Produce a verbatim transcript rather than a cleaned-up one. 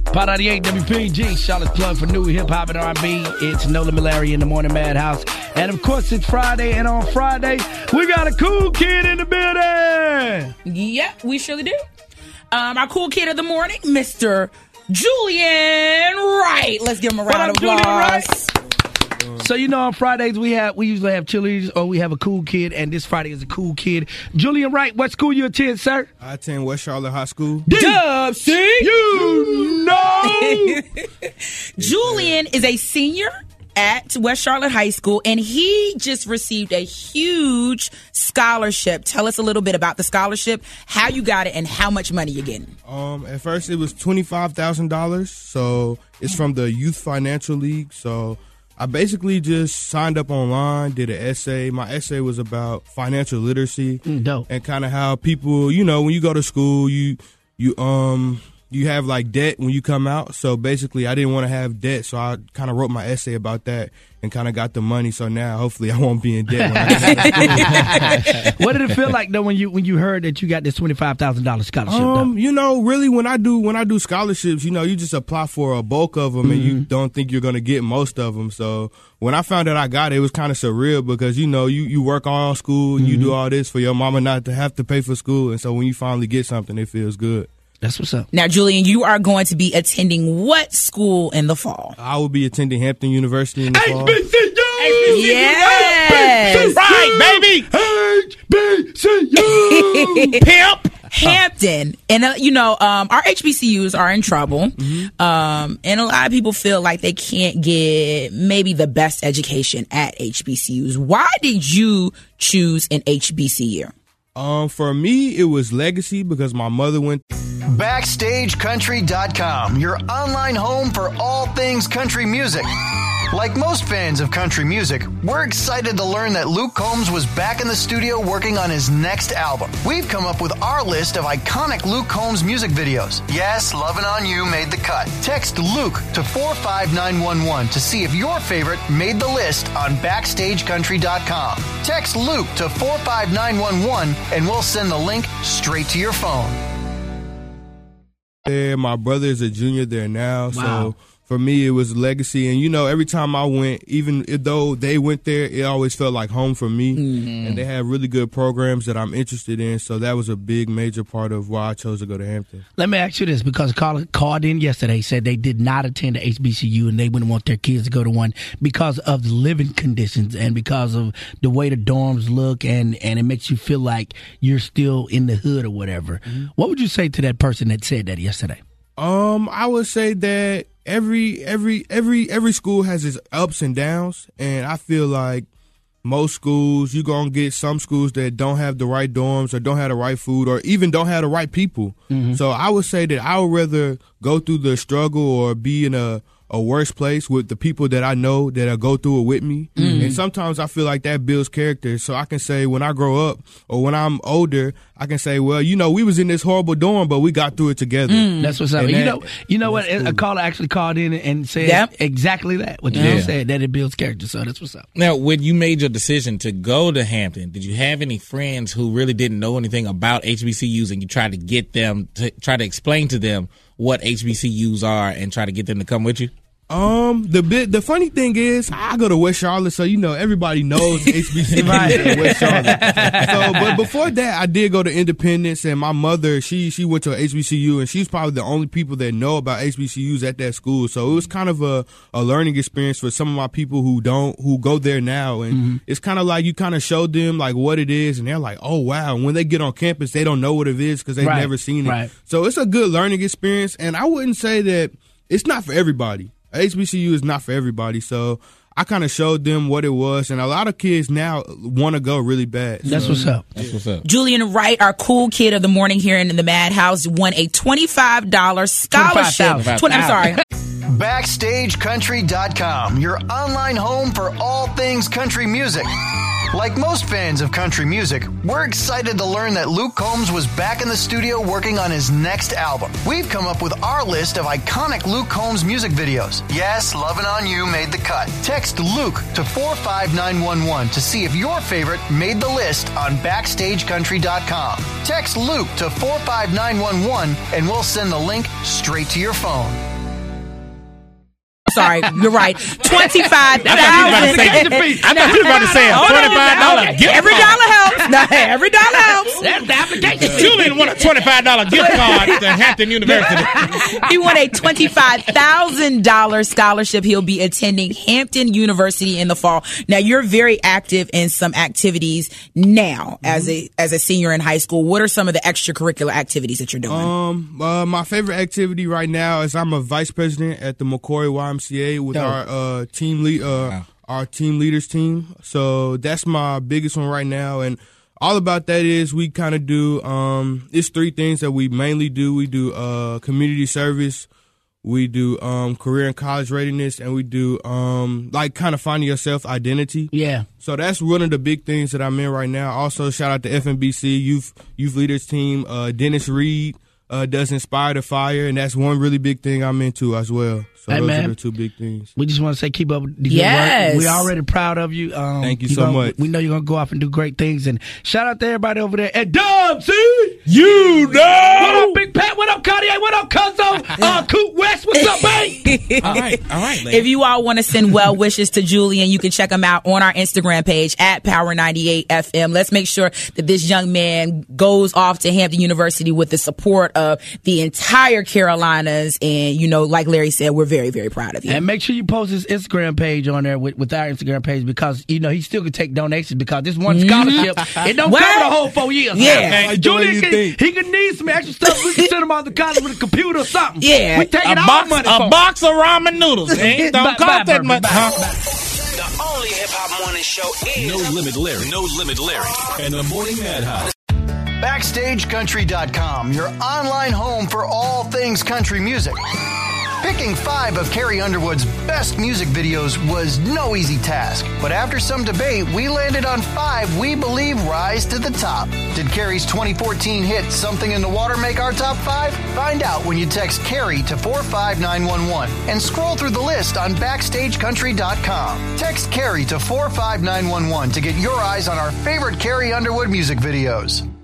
Part ninety-eight W P G, Charlotte's plug for new hip-hop and R and B. It's Nola Malari in the Morning Madhouse. And, of course, it's Friday, and on Friday, we got a cool kid in the building. Yep, we surely do. Um, our cool kid of the morning, Mister Julian Wright. Let's give him a round of applause. So, you know, on Fridays, we have we usually have cheerleaders or we have a cool kid, and this Friday is a cool kid. Julian Wright, what school you attend, sir? I attend West Charlotte High School. Dub C. You know! Julian is a senior at West Charlotte High School, and he just received a huge scholarship. Tell us a little bit about the scholarship, how you got it, and how much money you're getting. Um, at first, it was twenty-five thousand dollars, so it's from the Youth Financial League, so I basically just signed up online, did an essay. My essay was about financial literacy mm, dope. and kind of how people, you know, when you go to school, you you um you have like debt when you come out. So basically, I didn't want to have debt, so I kind of wrote my essay about that and kind of got the money. So now, hopefully, I won't be in debt when I get out of school. What did it feel like though when you when you heard that you got this twenty-five thousand dollars scholarship? Um, though? you know, really, when I do when I do scholarships, you know, you just apply for a bulk of them, mm-hmm. and you don't think you're gonna get most of them. So when I found out I got it, it was kind of surreal because you know you, you work all school and mm-hmm. you do all this for your mama not to have to pay for school, and so when you finally get something, it feels good. That's what's up. Now, Julian, you are going to be attending what school in the fall? I will be attending Hampton University in the fall. H B C U! Yes! Right, baby! H B C U! Pimp! Hampton. And, uh, you know, um, our H B C Us are in trouble. Mm-hmm. Um, and a lot of people feel like they can't get maybe the best education at H B C Us. Why did you choose an H B C U? Um, for me, it was legacy because my mother went. Backstage Country dot com, your online home for all things country music. Like most fans of country music, we're excited to learn that Luke Combs was back in the studio working on his next album. We've come up with our list of iconic Luke Combs music videos. Yes, Lovin' On You made the cut. Text Luke to four five nine one one to see if your favorite made the list on Backstage Country dot com. Text Luke to four five nine one one and we'll send the link straight to your phone. There, my brother is a junior there now, wow. so for me, it was legacy. And, you know, every time I went, even though they went there, it always felt like home for me. Mm-hmm. And they have really good programs that I'm interested in. So that was a big, major part of why I chose to go to Hampton. Let me ask you this, because Carla called in yesterday, said they did not attend the H B C U and they wouldn't want their kids to go to one because of the living conditions and because of the way the dorms look, and, and it makes you feel like you're still in the hood or whatever. Mm-hmm. What would you say to that person that said that yesterday? Um, I would say that every every every every school has its ups and downs, and I feel like most schools, you're gonna get some schools that don't have the right dorms or don't have the right food or even don't have the right people. Mm-hmm. So I would say that I would rather go through the struggle or be in a a worse place with the people that I know that go through it with me. Mm-hmm. And sometimes I feel like that builds character. So I can say when I grow up or when I'm older, I can say, well, you know, we was in this horrible dorm, but we got through it together. Mm. That's what's up. And you that, know, you know what? cool. A caller actually called in and said yep. exactly that. What you yeah. said, that it builds character. So that's what's up. Now, when you made your decision to go to Hampton, did you have any friends who really didn't know anything about H B C Us and you tried to get them to try to explain to them what H B C Us are and try to get them to come with you? Um, the bit, the funny thing is, I go to West Charlotte, so you know everybody knows H B C U right. in West Charlotte. So, but before that, I did go to Independence, and my mother, she she went to H B C U, and she's probably the only people that know about H B C Us at that school. So it was kind of a, a learning experience for some of my people who don't who go there now, and mm-hmm. it's kind of like you kind of show them like what it is, and they're like, oh wow. And when they get on campus, they don't know what it is because they've right. never seen it. Right. So it's a good learning experience, and I wouldn't say that it's not for everybody. H B C U is not for everybody, so I kind of showed them what it was, and a lot of kids now want to go really bad. That's so. what's up. That's what's up. Julian Wright, our cool kid of the morning here in the Madhouse, won a twenty-five dollars scholarship. twenty, I'm sorry. Backstage Country dot com, your online home for all things country music. Like most fans of country music, we're excited to learn that Luke Combs was back in the studio working on his next album. We've come up with our list of iconic Luke Combs music videos. Yes, Lovin' On You made the cut. Text Luke to four five nine one one to see if your favorite made the list on Backstage Country dot com. Text Luke to four five nine one one and we'll send the link straight to your phone. sorry, you're right. twenty-five thousand I thought you were about to say a twenty-five dollar gift Every card. dollar helps. No, every dollar helps. That's the application. Julian won a twenty-five dollar gift card to Hampton University. He won a twenty-five thousand dollars scholarship. He'll be attending Hampton University in the fall. Now, you're very active in some activities now as a as a senior in high school. What are some of the extracurricular activities that you're doing? Um, uh, my favorite activity right now is I'm a vice president at the McCoy Y M C A with Dope. our uh, team lead, uh, Wow. our team leaders team. So that's my biggest one right now, and all about that is we kind of do. Um, it's three things that we mainly do. We do uh, community service. We do um, career and college readiness, and we do um, like kind of finding your self identity. Yeah. So that's one of the big things that I'm in right now. Also, shout out to F N B C Youth Youth Leaders Team. Uh, Dennis Reed uh, does Inspire to Fire, and that's one really big thing I'm into as well. So Hey, those man. are the two big things. We just want to say keep up with the good Yes. work. We're already proud of you. Um, Thank you you're so gonna- much. We know you're going to go off and do great things. And shout out to everybody over there at Dub, see? You know. What up, Big Pat? What up, Cartier? What up, Cuzzo? Uh, Coot West, what's up, babe? All right, all right. If you all want to send well wishes to Julian, you can check him out on our Instagram page at Power ninety-eight F M. Let's make sure that this young man goes off to Hampton University with the support of the entire Carolinas. And, you know, like Larry said, we're very, very proud of you. And make sure you post his Instagram page on there with, with our Instagram page because, you know, he still can take donations because this one scholarship, it don't What? cover the whole four years. Yeah. Like, Julian, you can, think. he could need some extra stuff. We can send him out to college with a computer or something. Yeah. We taking A all box, money a for him. box of ramen noodles. Ain't don't Bye, cost bye, that bye, much. bye, Huh? The only hip hop morning show is No Limit Larry. No Limit Larry. And the Morning Madhouse. Backstage Country dot com, your online home for all things country music. Picking five of Carrie Underwood's best music videos was no easy task, but after some debate, we landed on five we believe rise to the top. Did Carrie's twenty fourteen hit Something in the Water make our top five? Find out when you text Carrie to four five nine one one and scroll through the list on Backstage Country dot com. Text Carrie to four five nine one one to get your eyes on our favorite Carrie Underwood music videos.